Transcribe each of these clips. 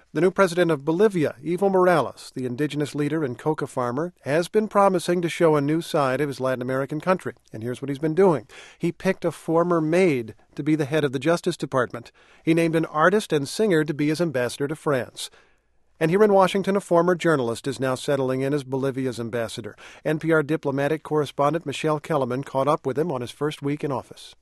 The new president of Bolivia, Evo Morales, the indigenous leader and coca farmer, has been promising to show a new side of his Latin American country. And here's what he's been doing. He picked a former maid to be the head of the Justice Department. He named an artist and singer to be his ambassador to France. And here in Washington, a former journalist is now settling in as Bolivia's ambassador. NPR diplomatic correspondent Michelle Kellerman caught up with him on his first week in office.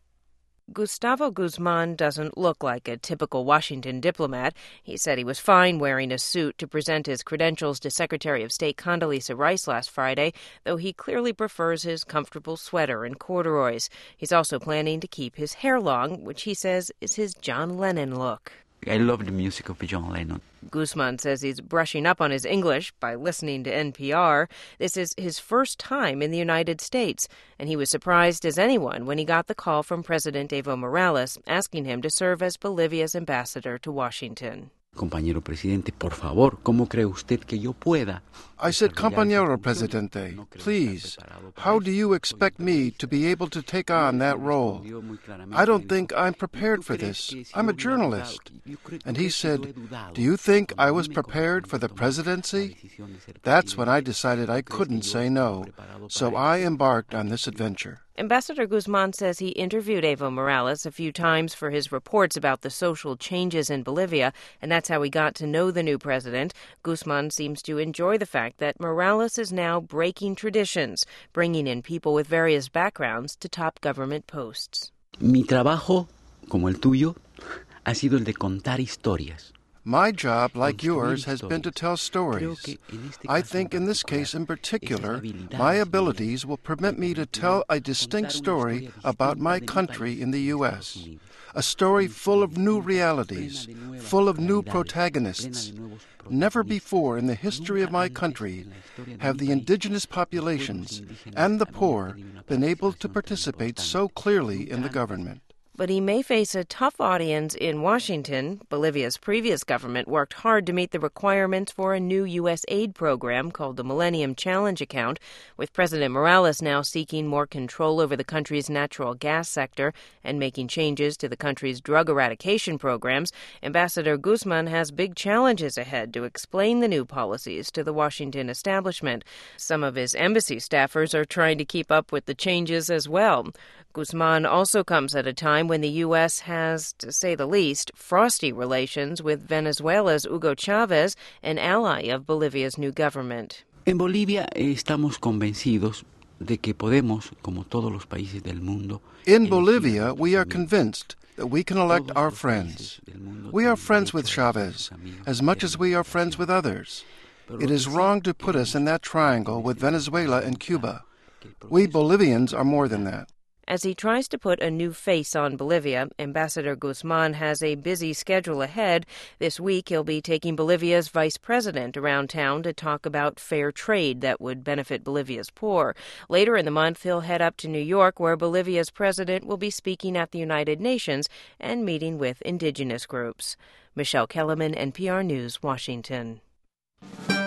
Gustavo Guzman doesn't look like a typical Washington diplomat. He said he was fine wearing a suit to present his credentials to Secretary of State Condoleezza Rice last Friday, though he clearly prefers his comfortable sweater and corduroys. He's also planning to keep his hair long, which he says is his John Lennon look. I love the music of John Lennon. Guzman says he's brushing up on his English by listening to NPR. This is his first time in the United States, and he was surprised as anyone when he got the call from President Evo Morales asking him to serve as Bolivia's ambassador to Washington. Compañero presidente, por favor, ¿cómo cree usted que yo pueda? I said, Compañero Presidente, please, how do you expect me to be able to take on that role? I don't think I'm prepared for this. I'm a journalist. And he said, do you think I was prepared for the presidency? That's when I decided I couldn't say no. So I embarked on this adventure. Ambassador Guzman says he interviewed Evo Morales a few times for his reports about the social changes in Bolivia, and that's how he got to know the new president. Guzman seems to enjoy the fact that Morales is now breaking traditions, bringing in people with various backgrounds to top government posts. Mi trabajo, como el tuyo, ha sido el de contar historias. My job, like yours, has been to tell stories. I think in this case in particular, my abilities will permit me to tell a distinct story about my country in the U.S., a story full of new realities, full of new protagonists. Never before in the history of my country have the indigenous populations and the poor been able to participate so clearly in the government. But he may face a tough audience in Washington. Bolivia's previous government worked hard to meet the requirements for a new U.S. aid program called the Millennium Challenge Account, with President Morales now seeking more control over the country's natural gas sector and making changes to the country's drug eradication programs. Ambassador Guzman has big challenges ahead to explain the new policies to the Washington establishment. Some of his embassy staffers are trying to keep up with the changes as well. Guzman also comes at a time when the U.S. has, to say the least, frosty relations with Venezuela's Hugo Chavez, an ally of Bolivia's new government. En Bolivia estamos convencidos de que podemos, como todos los países del mundo. In Bolivia, we are convinced that we can elect our friends. We are friends with Chavez as much as we are friends with others. It is wrong to put us in that triangle with Venezuela and Cuba. We Bolivians are more than that. As he tries to put a new face on Bolivia, Ambassador Guzman has a busy schedule ahead. This week, he'll be taking Bolivia's vice president around town to talk about fair trade that would benefit Bolivia's poor. Later in the month, he'll head up to New York, where Bolivia's president will be speaking at the United Nations and meeting with indigenous groups. Michelle Kellerman, NPR News, Washington.